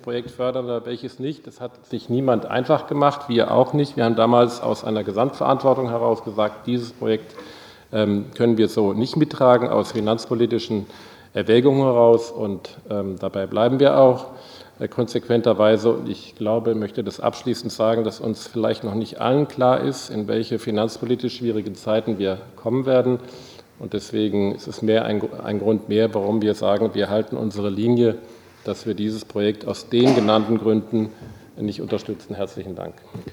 Projekt fördern oder welches nicht. Das hat sich niemand einfach gemacht, wir auch nicht. Wir haben damals aus einer Gesamtverantwortung heraus gesagt, dieses Projekt können wir so nicht mittragen, aus finanzpolitischen Erwägungen heraus. Und dabei bleiben wir auch konsequenterweise. Und ich glaube, ich möchte das abschließend sagen, dass uns vielleicht noch nicht allen klar ist, in welche finanzpolitisch schwierigen Zeiten wir kommen werden. Und deswegen ist es ein Grund mehr, warum wir sagen, wir halten unsere Linie, dass wir dieses Projekt aus den genannten Gründen nicht unterstützen. Herzlichen Dank.